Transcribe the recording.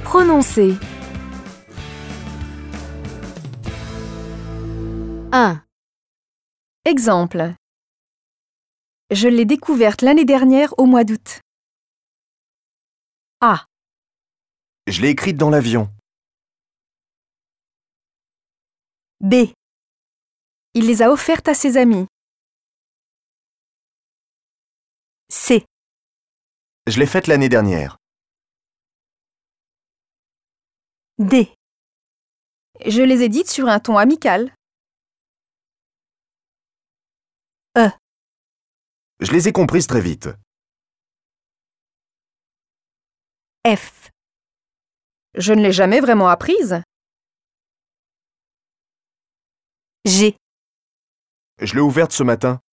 Prononcer. 1. Exemple. Je l'ai découverte l'année dernière au mois d'août. A. Je l'ai écrite dans l'avion. B. Il les a offertes à ses amis. C. Je l'ai faite l'année dernière. D. Je les ai dites sur un ton amical. E. Je les ai comprises très vite. F. Je ne l'ai jamais vraiment apprise. G. Je l'ai ouverte ce matin.